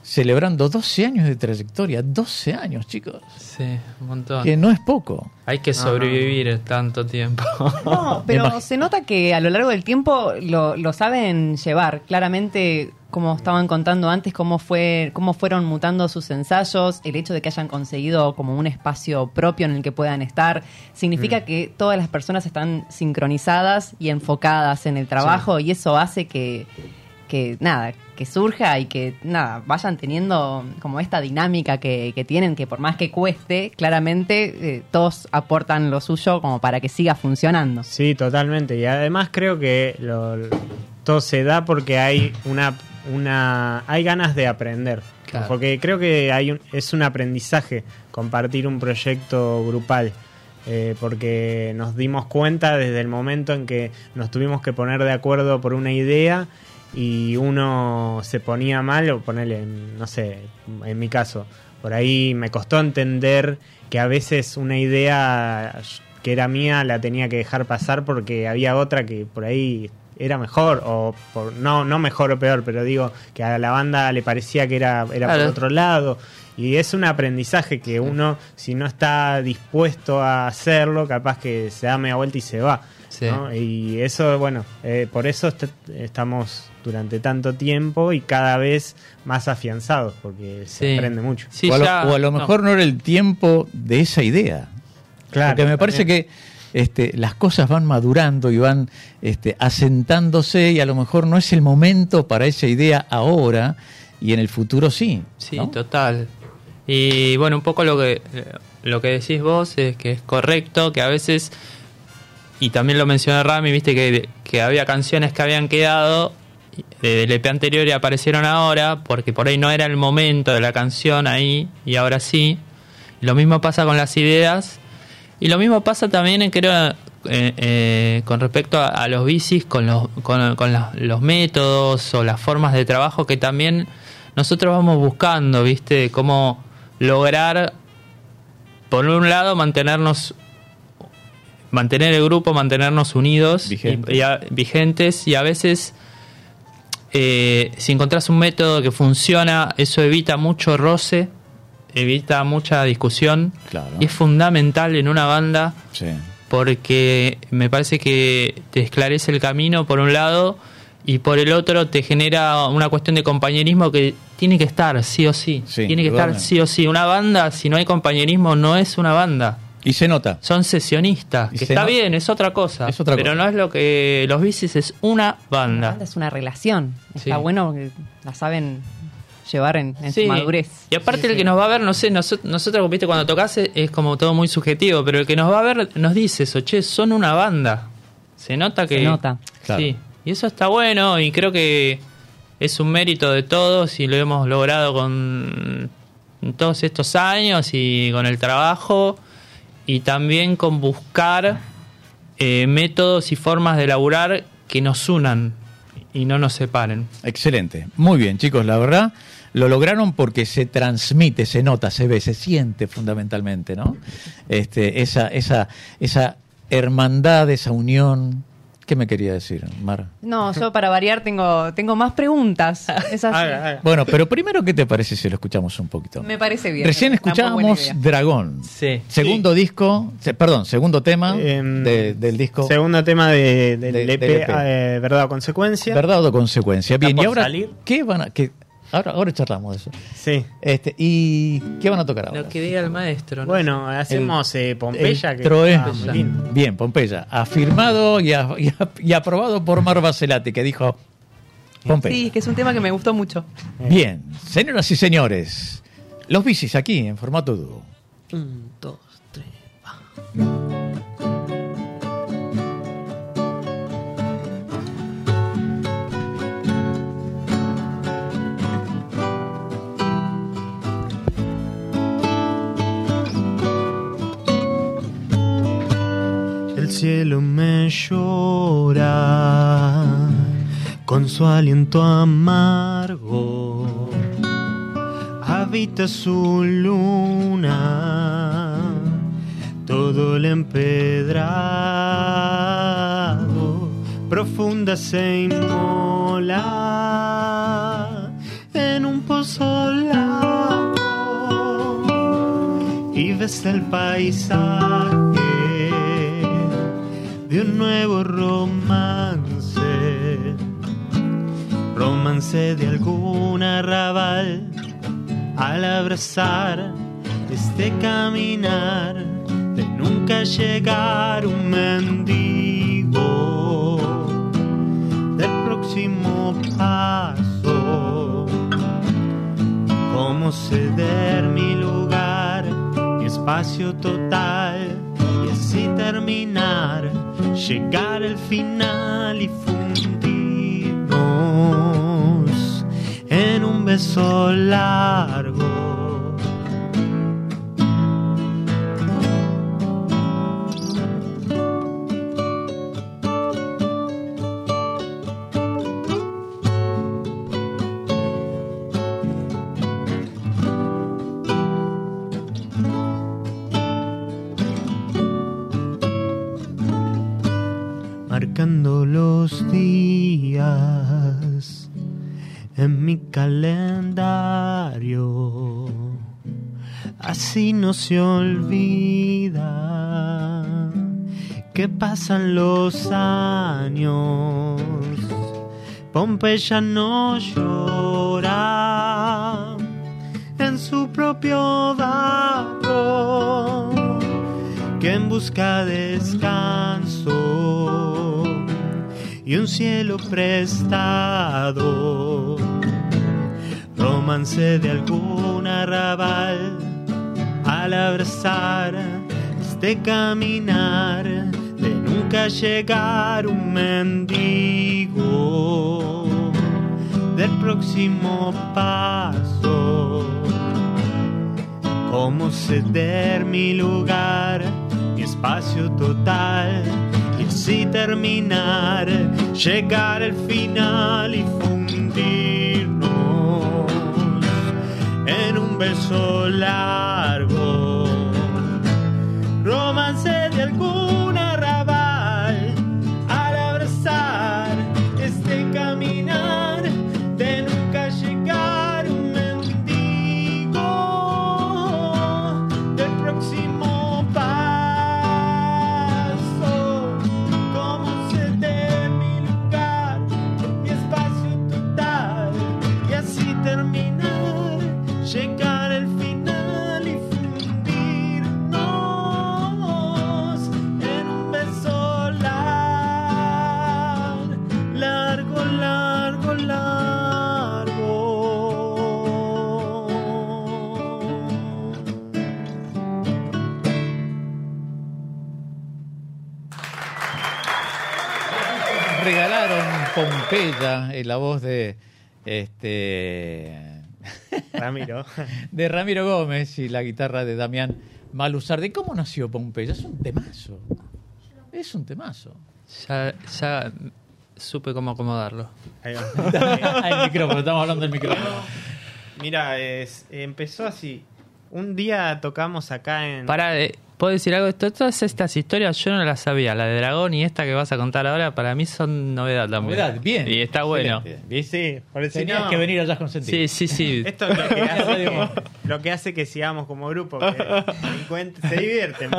celebrando doce años de trayectoria. doce años, chicos. Sí, un montón. Que no es poco. Hay que sobrevivir tanto tiempo. No, pero se nota que a lo largo del tiempo lo, lo saben llevar. Claramente, como estaban contando antes, cómo fue, cómo fueron mutando sus ensayos, el hecho de que hayan conseguido como un espacio propio en el que puedan estar, significa mm. que todas las personas están sincronizadas y enfocadas en el trabajo, sí. y eso hace que, que nada, que surja y que nada, vayan teniendo como esta dinámica que, que tienen, que por más que cueste, claramente eh, todos aportan lo suyo como para que siga funcionando. Sí, totalmente. Y además creo que lo, todo se da porque hay una una hay ganas de aprender. Claro. Porque creo que hay un, es un aprendizaje compartir un proyecto grupal. Eh, porque nos dimos cuenta desde el momento en que nos tuvimos que poner de acuerdo por una idea y uno se ponía mal, o ponerle, no sé, en mi caso, por ahí me costó entender que a veces una idea que era mía la tenía que dejar pasar porque había otra que por ahí era mejor, o por, no no mejor o peor, pero digo que a la banda le parecía que era, era claro. por otro lado. Y es un aprendizaje que uno, si no está dispuesto a hacerlo, capaz que se da media vuelta y se va. Sí. ¿No? Y eso, bueno, eh, por eso est- estamos durante tanto tiempo y cada vez más afianzados, porque se sí. aprende mucho. Sí, o, a lo, ya, o a lo mejor no. no era el tiempo de esa idea. Claro. Porque me parece también. que este, las cosas van madurando y van este, asentándose, y a lo mejor no es el momento para esa idea ahora, y en el futuro sí. Sí, ¿no? Total. Y bueno, un poco lo que lo que decís vos es que es correcto, que a veces, y también lo mencionó Rami, viste que, que había canciones que habían quedado del E P anterior y aparecieron ahora, porque por ahí no era el momento de la canción ahí, y ahora sí. Y lo mismo pasa con las ideas, y lo mismo pasa también, creo, eh, eh, con respecto a, a los bicis, con los, con, con la, los métodos o las formas de trabajo que también nosotros vamos buscando, viste, cómo lograr, por un lado, mantenernos mantener el grupo, mantenernos unidos, vigentes, y, y a, vigentes y a veces eh, si encontrás un método que funciona, eso evita mucho roce, evita mucha discusión, claro. y es fundamental en una banda, sí. porque me parece que te esclarece el camino por un lado, y por el otro te genera una cuestión de compañerismo que tiene que estar sí o sí, sí tiene que estar sí o sí. Una banda, si no hay compañerismo, no es una banda. Y se nota. Son sesionistas, que está no... bien, es otra cosa. Es otra pero cosa. No es lo que los bicis, es una banda. Una banda es una relación. Sí. Está bueno que la saben llevar en, en sí. su madurez. Y aparte, sí, el sí. que nos va a ver, no sé, nosotros, nosotros viste, cuando tocas es como todo muy subjetivo, pero el que nos va a ver nos dice eso, che, son una banda. Se nota que... Se nota. Claro. Sí. Y eso está bueno, y creo que es un mérito de todos y lo hemos logrado con todos estos años y con el trabajo, y también con buscar eh, métodos y formas de laburar que nos unan y no nos separen. Excelente. Muy bien, chicos, la verdad lo lograron porque se transmite, se nota, se ve, se siente fundamentalmente, ¿no? Este, esa, esa, esa hermandad, esa unión. ¿Qué me quería decir, Mar? No, yo para variar tengo, tengo más preguntas. Es así. Haga, haga. Bueno, pero primero, ¿qué te parece si lo escuchamos un poquito? Me parece bien. Recién escuchábamos Dragón. Sí. Segundo sí. disco, se, perdón, segundo tema eh, de, del disco. Segundo tema de, de, de, del E P, del E P. Eh, Verdad o Consecuencia. Verdad o Consecuencia. Bien, y ahora, salir? ¿qué van a...? Qué, Ahora, ahora charlamos de eso. Sí. Este, ¿y qué van a tocar ahora? Lo que diga el maestro, ¿no? Bueno, hacemos el, eh, Pompeya. El que Troé. está muy lindo. Bien, Pompeya. Afirmado y, a, y, a, y aprobado por Mar Bacelati, que dijo Pompeya. Sí, que es un tema que me gustó mucho. Bien, señoras y señores, los bicis aquí en formato dúo. Un, dos, tres, va. El cielo me llora con su aliento amargo, habita su luna, todo el empedrado, profunda se inmola en un pozo solado y ves el paisaje de un nuevo romance, romance de algún arrabal. Al abrazar este caminar de nunca llegar, un mendigo del próximo paso, cómo ceder mi lugar, mi espacio total, y así terminar, llegar al final y fundirnos en un beso largo. Marcando los días en mi calendario, así no se olvida que pasan los años. Pompeya no llora en su propio barro, que en busca de descanso y un cielo prestado, romance de algún arrabal. Al abrazar este caminar de nunca llegar, un mendigo del próximo paso, cómo ceder mi lugar, mi espacio total, y así terminar, llegar al final y fundirnos en un beso largo, romance de algún arrabal. Al abrazar este caminar de nunca llegar, un mendigo del próximo paso, cómo ceder mi lugar, mi espacio total, y así terminar, llegar al final y fundirnos en un beso lar- largo, largo, largo. Regalaron Pompeya en la voz de este Ramiro. de Ramiro Gómez y la guitarra de Damián Malusardi. ¿Cómo nació Pompeya? Es un temazo. Es un temazo. Ya, ya supe cómo acomodarlo. Ahí va. Ah, el micrófono, estamos hablando del micrófono. Mira, es- empezó así. Un día tocamos acá en... Para, eh, ¿puedo decir algo? Esto- Todas estas historias yo no las sabía. La de Dragón y esta que vas a contar ahora, para mí son novedad también. Novedad, bien. Y está bueno. Excelente. ¿Viste? Sí, por eso Tenías no. que venir allá con sentido. Sí, sí, sí. Esto es lo que hace que, lo que hace que sigamos como grupo, que encuent- se divierten.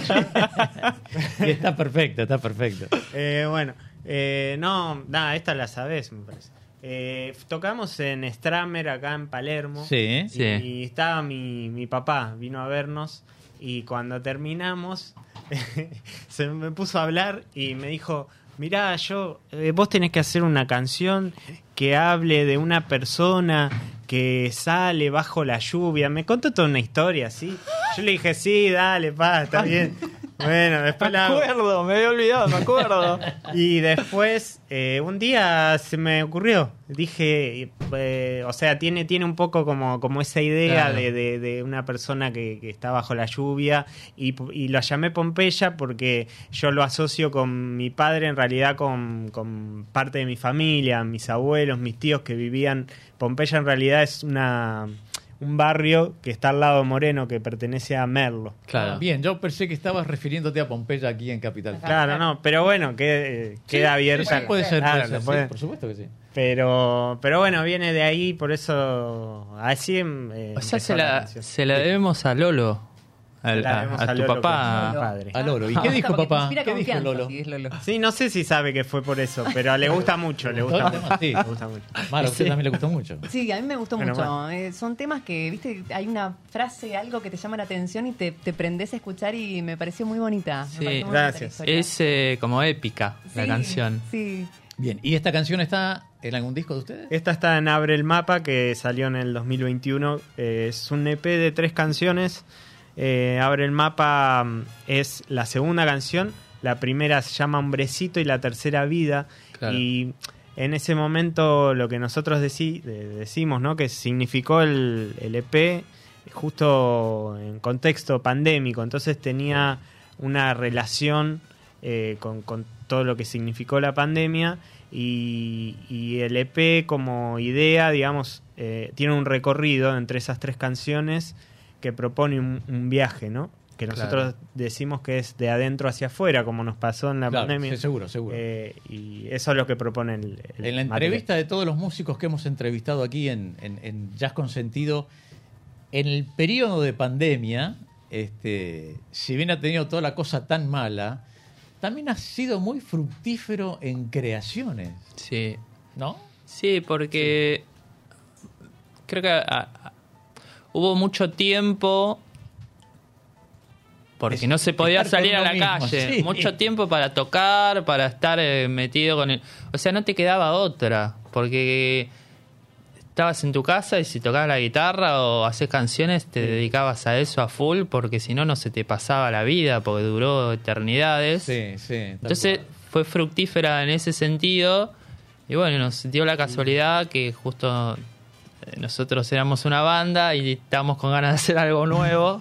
Y está perfecto, está perfecto. Eh, bueno, eh, no, nada, esta la sabés, me parece. Eh, tocamos en Stramer acá en Palermo. Sí. Y, Sí. y estaba mi, mi papá, vino a vernos, y cuando terminamos se me puso a hablar y me dijo: mirá, yo, eh, vos tenés que hacer una canción que hable de una persona que sale bajo la lluvia. Me contó toda una historia, ¿sí? Yo le dije: sí, dale, pa, está bien. Bueno, después la hago. acuerdo, me había olvidado, me acuerdo. Y después, eh, un día se me ocurrió. Dije, eh, o sea, tiene, tiene un poco como, como esa idea Claro. de, de, de una persona que, que está bajo la lluvia. Y, y lo llamé Pompeya porque yo lo asocio con mi padre, en realidad con, con parte de mi familia, mis abuelos, mis tíos que vivían. Pompeya en realidad es una... un barrio que está al lado de Moreno, que pertenece a Merlo. Claro. Ah, bien, yo pensé que estabas refiriéndote a Pompeya aquí en Capital. Claro, no, pero bueno, que, queda abierta. Sí, puede ser, Claro, puede ser, lo puede- sí, por supuesto que sí. Pero, pero bueno, viene de ahí, por eso así. eh, O sea, empezó se la la, canción. se la debemos a Lolo. Al- La a, debemos a a tu Lolo, papá. que es mi padre. A Lolo. ¿Y Me qué gusta dijo porque te papá? inspira ¿Qué dijo confianza, Lolo? si es Lolo. Sí, no sé si sabe que fue por eso, pero le gusta mucho, le gusta Todo el mucho. tema, sí. Le gusta mucho. Mara, a usted también le gustó mucho. Sí, a mí me gustó Bueno, mucho. bueno. Eh, son temas que, viste, hay una frase, algo que te llama la atención y te, te prendes a escuchar y me pareció muy bonita. Me Sí, pareció muy bonita la gracias. historia. Es eh, como épica la Sí, canción. Sí. Bien, ¿y esta canción está en algún disco de ustedes? Esta está en Abre el Mapa, que salió en el dos mil veintiuno. Eh, es un E P de tres canciones. Eh, Abre el Mapa mm, es la segunda canción. La primera se llama Hombrecito y la tercera Vida. Claro. Y en ese momento lo que nosotros deci- de- decimos, ¿no? Que significó el, el E P justo en contexto pandémico. Entonces tenía una relación eh, con, con todo lo que significó la pandemia. Y, y el E P como idea, digamos, eh, tiene un recorrido entre esas tres canciones que propone un, un viaje, ¿no? Que nosotros Claro. decimos que es de adentro hacia afuera, como nos pasó en la Claro, pandemia. sí, seguro, seguro. Eh, y eso es lo que propone el, el En la material. entrevista de todos los músicos que hemos entrevistado aquí en, en, en Jazz con Sentido, en el periodo de pandemia, este, si bien ha tenido toda la cosa tan mala, también ha sido muy fructífero en creaciones, Sí. ¿no? Sí, porque creo que ah, ah, hubo mucho tiempo porque Es- no se podía estar con salir a uno la mismo, calle. sí. Mucho tiempo para tocar, para estar eh, metido con el... O sea, no te quedaba otra, porque estabas en tu casa y si tocabas la guitarra o haces canciones te dedicabas a eso a full, porque si no, no se te pasaba la vida, porque duró eternidades. Sí, sí. tal Entonces cual. fue fructífera en ese sentido. Y bueno, nos dio la casualidad que justo eh, nosotros éramos una banda y estábamos con ganas de hacer algo nuevo.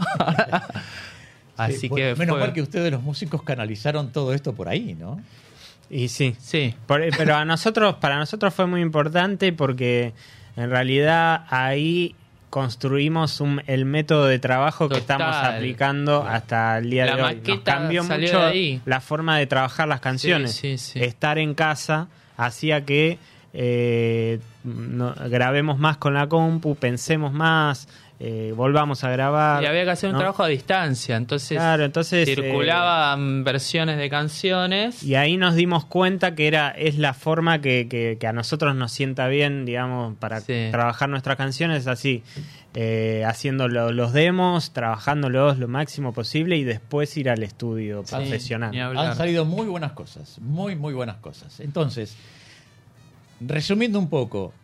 Así Sí, que bueno, menos fue- mal que ustedes los músicos canalizaron todo esto por ahí, ¿no? Y sí, Sí, Por- pero a nosotros, para nosotros fue muy importante porque en realidad ahí construimos un- el método de trabajo que Total. estamos aplicando hasta el día La de hoy. Nos maqueta cambió salió mucho de ahí. la forma de trabajar las canciones. Sí, sí, sí. Estar en casa hacía que eh, no- grabemos más con la compu, pensemos más, eh, volvamos a grabar. y había que hacer un ¿no? trabajo a distancia. Entonces, Claro, entonces, eh, circulaban versiones de canciones. Y ahí nos dimos cuenta que era es la forma que, que- que a nosotros nos sienta bien, digamos, para Sí. trabajar nuestras canciones, así, eh, haciendo lo- los demos, trabajándolos lo máximo posible y después ir al estudio Sí, profesional. ni hablar. Han salido muy buenas cosas, muy, muy buenas cosas. Entonces, resumiendo un poco,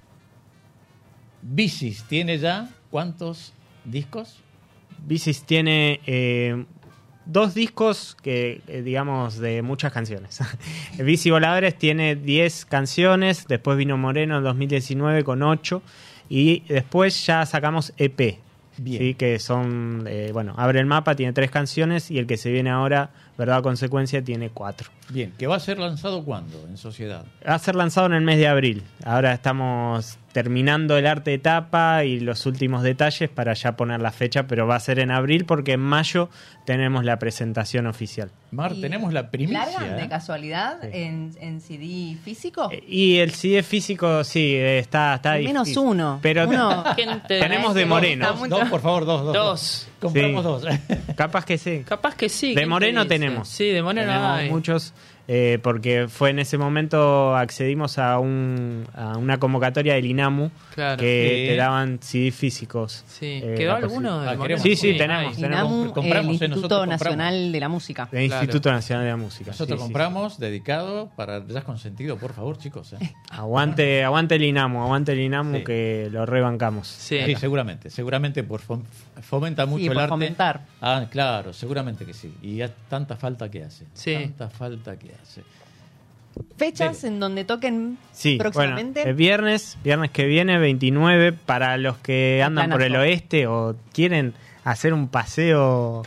Bicis tiene ya ¿cuántos discos? Bicis tiene eh, dos discos que, eh, digamos, de muchas canciones. Bici Voladores tiene diez canciones, después vino Moreno en dos mil diecinueve con ocho y después ya sacamos E P. Bien. Sí, que son, eh, bueno, Abre el Mapa tiene tres canciones y el que se viene ahora, Verdad o Consecuencia, tiene cuatro. Bien, ¿que va a ser lanzado cuándo en sociedad? Va a ser lanzado en el mes de abril. Ahora estamos terminando el arte de tapa y los últimos detalles para ya poner la fecha, pero va a ser en abril porque en mayo tenemos la presentación oficial. Mar, Y tenemos la primicia. ¿Largan de ¿eh? casualidad Sí. en, en C D físico? Eh, Y el C D físico, sí, eh, está, está Al menos difícil. uno. Pero Uno. Gente, tenemos de Dos, Moreno. está muy- Dos, por favor, dos. Dos. Dos. Compramos Sí. dos. Capaz que sí. Capaz que sí. De ¿quién te Moreno dice? tenemos. Sí, de Moreno Tenemos hay. muchos, eh, porque fue en ese momento accedimos a, un, a una convocatoria del INAMU Claro. que Sí. te daban C D físicos. Sí. Eh, ¿Quedó la alguno posibilidad. de Ah, Moreno? queremos. Sí, sí, hay. tenemos. INAMU, compramos, el eh, Instituto nosotros compramos. Nacional de la Música. Del Claro. Instituto Nacional de la Música. Nosotros sí, sí, compramos dedicado para Jazz con Sentido, por favor, chicos. ¿eh? sí. Aguante, aguante el INAMU, aguante el INAMU Sí. que lo rebancamos. Sí. Sí, seguramente, seguramente por fom- fomenta mucho Sí, el por arte. fomentar. Ah, claro, seguramente que sí. Y es tanta falta que hace. Sí. Tanta falta que hace. Fechas en donde toquen Sí, próximamente. bueno, el viernes, viernes que viene, veintinueve, para los que andan por el Planazo. oeste o quieren hacer un paseo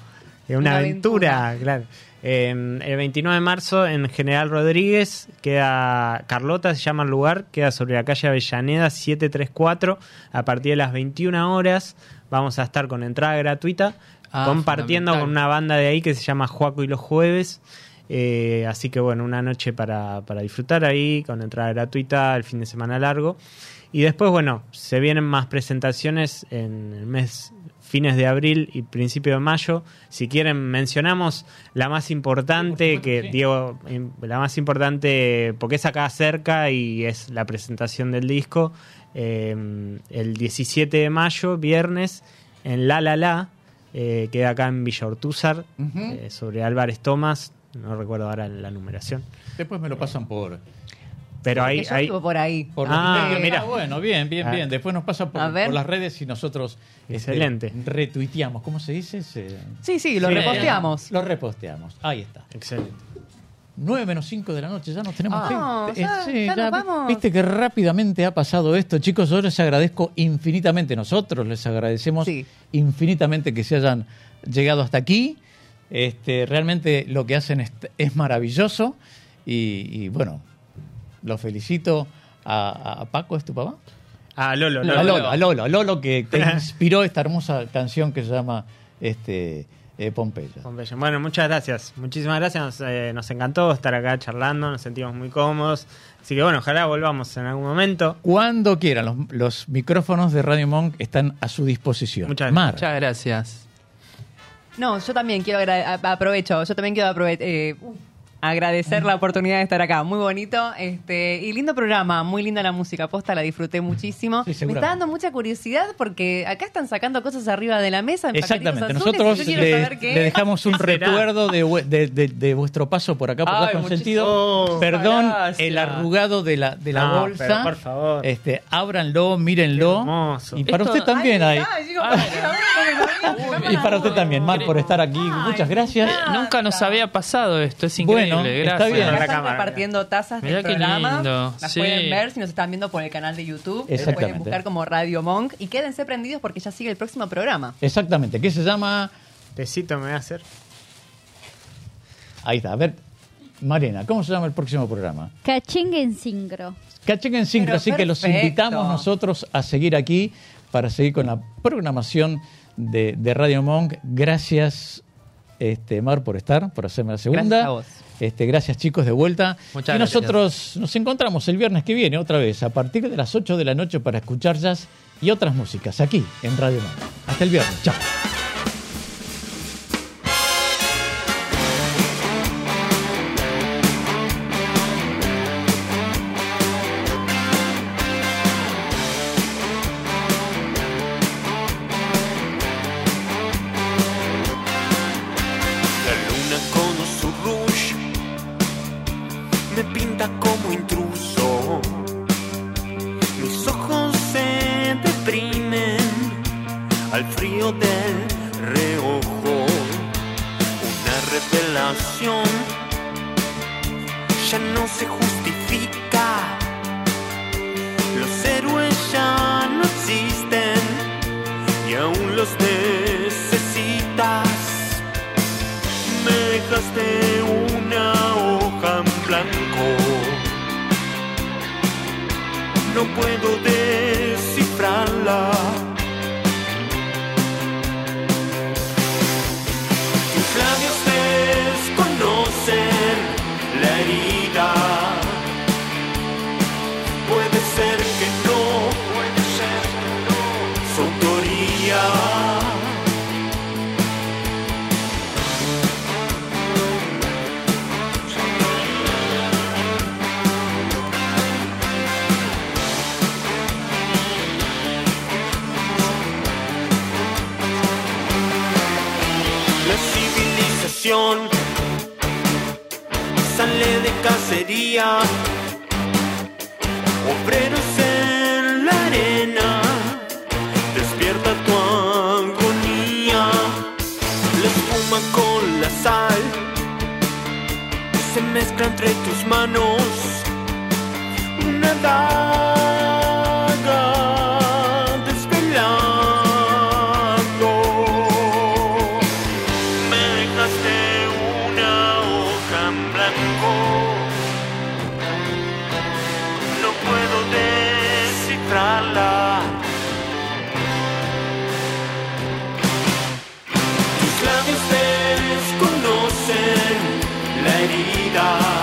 una, Una aventura, aventura. claro. Eh, el veintinueve de marzo en General Rodríguez queda Carlota, se llama el lugar, queda sobre la calle Avellaneda setecientos treinta y cuatro. A partir de las veintiuna horas vamos a estar con entrada gratuita, Ah, compartiendo fundamental. con una banda de ahí que se llama Juaco y los Jueves. Eh, así que bueno, una noche para, para disfrutar ahí, con entrada gratuita, el fin de semana largo. Y después, bueno, se vienen más presentaciones en el mes, fines de abril y principio de mayo. Si quieren, mencionamos la más importante, supuesto, que sí. Diego, la más importante, porque es acá cerca y es la presentación del disco. Eh, el diecisiete de mayo, viernes, en La La La, eh, queda acá en Villa Ortúzar, Ujú. eh, sobre Álvarez Tomás. No recuerdo ahora la numeración. Después me lo pasan por... Pero ahí, Que yo ahí estuve por ahí. por Ah, los- mira. Ah, bueno, bien, bien, Ah. bien. Después nos pasan por, A ver. por las redes y nosotros este, Excelente. retuiteamos. ¿Cómo se dice? Se- Sí, sí, lo Sí. reposteamos. Lo reposteamos. Ahí está. excelente. nueve menos cinco de la noche, ya nos tenemos Ah. que No, ir. ya- sí, ya nos vi- vamos. Viste que rápidamente ha pasado esto. Chicos, yo les agradezco infinitamente. Nosotros les agradecemos Sí. infinitamente que se hayan llegado hasta aquí. Este, realmente lo que hacen es, es maravilloso. Y, y, bueno, los felicito a, a Paco, ¿es tu papá? Ah, Lolo, A Lolo. Lolo, a Lolo, a Lolo que te inspiró esta hermosa canción que se llama este, eh, Pompeya. Pompeya. Bueno, muchas gracias. Muchísimas gracias. Nos, eh, nos encantó estar acá charlando. Nos sentimos muy cómodos. Así que bueno, ojalá volvamos en algún momento. Cuando quieran, los, los micrófonos de Radio Monk están a su disposición. Muchas Mar. Muchas gracias. No, yo también quiero agra- a- aprovecho, yo también quiero aprove- eh, agradecer la oportunidad de estar acá. Muy bonito, este, y lindo programa, muy linda la música, posta, la disfruté muchísimo. Sí, Me seguramente. está dando mucha curiosidad porque acá están sacando cosas arriba de la mesa. En Exactamente. paquetitos azules, Nosotros y yo quiero le, saber qué le es. dejamos un ¿Qué será? recuerdo de, vue- de- de- de vuestro paso por acá, por Ay, Gas Consentido. muchísimo. Perdón, Gracias. el arrugado de la, de la No, bolsa. pero por favor. Este, ábranlo, mírenlo. Qué hermoso. Y para Esto- usted también hay. Ay, digo, Ay. Y para usted también, Mar, por estar aquí. Muchas gracias. Nunca nos había pasado esto, es Bueno, increíble. está Gracias. bien. la Acá están cámara. repartiendo tazas Mirá del qué programa. lindo, Las sí. pueden ver si nos están viendo por el canal de YouTube. Las Exactamente. pueden buscar como Radio Monk. Y quédense prendidos porque ya sigue el próximo programa. Exactamente. ¿Qué se llama? Tecito me va a hacer. Ahí está. A ver, Mariana, ¿cómo se llama el próximo programa? Cachengue en sincro. Cacheque en Sincro, Pero así que los perfecto. invitamos nosotros a seguir aquí para seguir con la programación de, de Radio Monk. Gracias, este, Mar, por estar, por hacerme la segunda. Gracias a vos. Este, gracias, chicos, de vuelta. Muchas y gracias. nosotros nos encontramos el viernes que viene, otra vez, a partir de las ocho de la noche para escuchar jazz y otras músicas aquí en Radio Monk. Hasta el viernes. Chao. La luna con su rouge me pinta como intruso. Mis ojos se deprimen al frío del reojo. Una revelación ya no se justifica. Los héroes ya no existen y aún los necesitas. Me dejaste una hoja en blanco. No puedo descifrarla. Tus labios desconocen la herida. Puede ser que no, puede ser que no, su autoría. La civilización sale de cacería, obreros en la arena, despierta tu agonía. La espuma con la sal se mezcla entre tus manos, una daga desvelando. Me herida.